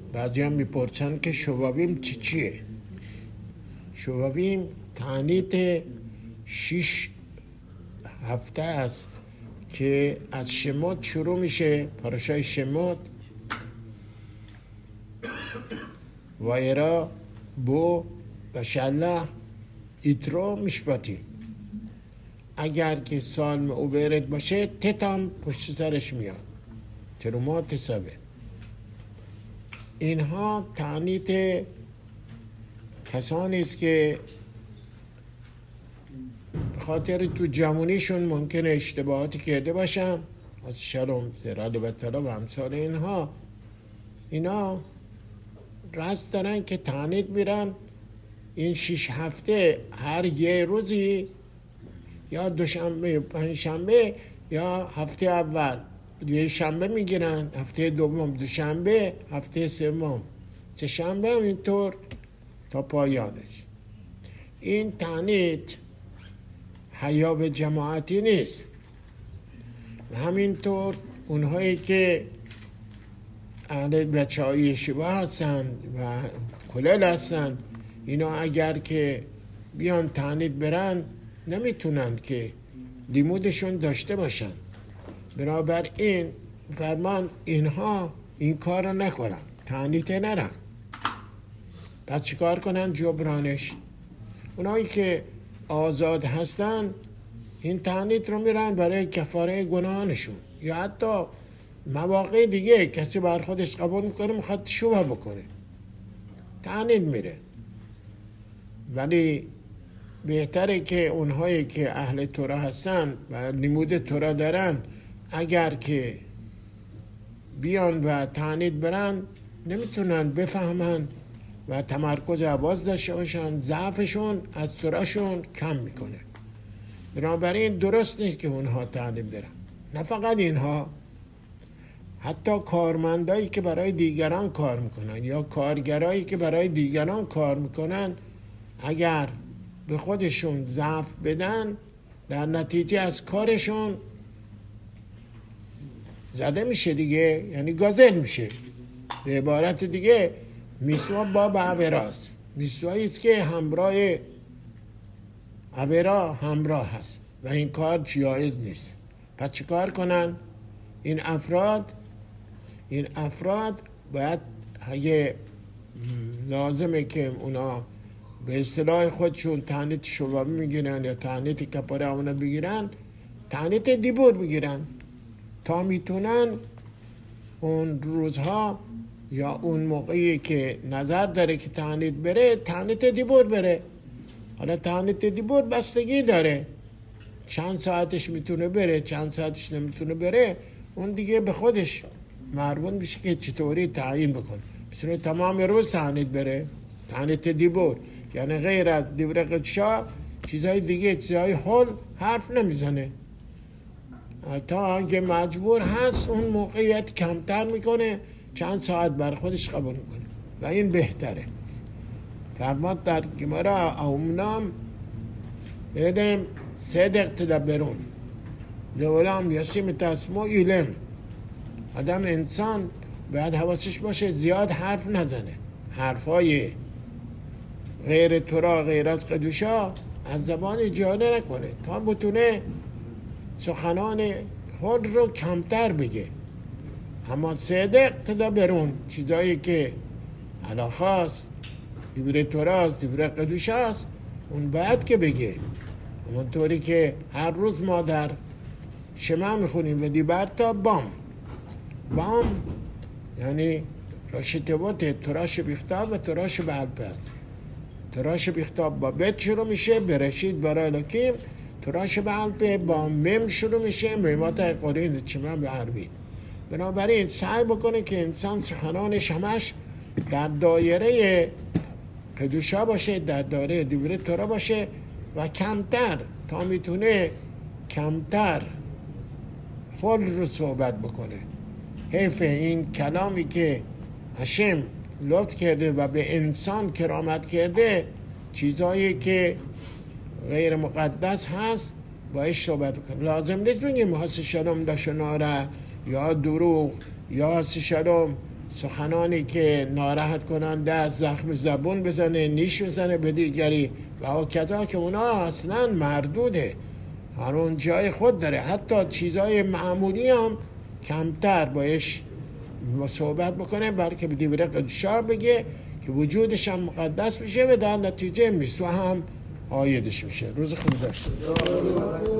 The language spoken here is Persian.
بعضی هم میپرسن که شوابیم چیه؟ شوابیم تعنیت 6 هفته است که از شموت شروع میشه. پاراشای شموت وایرا بو و شله ایترو میشپاتیم. اگر که سالم او برد باشه تتام پشت سرش میاد، ترومات حسابه. اینها تعنیت کسانی است که به خاطر تو جوانیشون ممکنه اشتباهاتی کرده باشن، از شلوم زرال و بطلا و امثال اینا رست دارن که تعنیت میرن این 6 هفته هر یه روزی، یا دوشنبه پنجشنبه یا هفته اول یه شنبه میگیرن، هفته دوم دوشنبه، هفته سوم سه شنبه، اینطور تا پایانش. این تعنیت حیاب جماعتی نیست. و همینطور اونهایی که اهل بچه‌های شیوا هستن و کلل هستن، اینا اگر که بیان تعنیت برن نمیتونن که لیمودشون داشته باشن. بنابراین فرمان اینها این کار رو نکنن، تعنیت نرن. پس چیکار کنن؟ جبرانش. اونایی که آزاد هستن این تعنیت رو میرن برای کفاره گناهانشون، یا حتی مواقع دیگه کسی بر خودش قبول میکنه میخواد شوبه بکنه، تعنیت میره. ولی بهتره که اونهایی که اهل تورا هستن و نمود تورا دارن اگر که بیان و تعنیت برن نمیتونن بفهمن و تمرکز عباس داشته باشن، ضعفشون از توراشون کم میکنه. بنابراین درست نیست که اونها تعنیت برن. نه فقط اینها، حتی کارمندایی که برای دیگران کار میکنن یا کارگرایی که برای دیگران کار میکنن اگر به خودشون ضعف بدن، در نتیجه از کارشون زده میشه دیگه، یعنی گازل میشه. به عبارت دیگه میسوا با عوراست، میسوایی است که همراه عورا همراه هست و این کار جایز نیست. پس چه کار کنن؟ این افراد باید اگه لازمه که اونا به اصطلاح خودشون تعنیت شوابی میگیرن یا تعنیت کپاره اونا بگیرن، تعنیت دیبور بگیرن تا میتونن اون روزها یا اون موقعی که نظر داره که تعنیت بره، تعنیت دیبور بره. حالا تعنیت دیبور بستگی داره، چند ساعتش میتونه بره، چند ساعتش نمیتونه بره، اون دیگه به خودش مربوط میشه که چطوری تعیین بکنه. میتونه تمام روز تعنیت بره، تعنیت دیبور، یعنی غیر از دیبر قدشا چیزهای دیگه، چیزهای حل حرف نمیزنه تا آنکه مجبور هست اون موقعیت کمتر میکنه، چند ساعت بر خودش قبول میکنه و این بهتره. فرماد در گمارا اومنام ایدم صدق تدبرون لولام یاسیم تسمو ایلم. آدم انسان باید حواسش باشه زیاد حرف نزنه، حرفای غیر تورا غیر از قدوشا از زبان جاره نکنه تا بتونه سخنان خود رو کمتر بگه. اما صدق تدبرون، چیزایی که علاخاست دیبره توراست، دیبره قدوشاست، اون باید که بگه. همونطوری که هر روز ما در شما میخونیم و دیبرتا بام یعنی راشتبوت تراش بیختاب و تراش بعلپه است. تراش بیختاب با بت شروع میشه، برشید برای الکیم. تراش بعلپه با مم شروع میشه، میمات قرین چما به عربی. بنابراین سعی بکنه که انسان سخنانش همش در دایره قدوشا باشه، در دایره دیبره تورا باشه و کمتر تا میتونه کمتر خود رو صحبت بکنه. حیف این کلامی که هشم لطف کرده و به انسان کرامت کرده، چیزایی که غیر مقدس هست باید صحبت بکنه. لازم نیست بگیم حس شلوم داشناره یا دروغ یا حس شلوم سخنانی که ناراحت کننده از زخم زبون بزنه، نیش بزنه به دیگری و کذا که اونا اصلا مردوده، هر اون جای خود داره. حتی چیزای معمولی هم کمتر بایش صحبت بکنه، بلکه به دیوره قدشا بگه که وجودش هم مقدس میشه و در نتیجه میسوه هم آیدش میشه. روز خوب داشته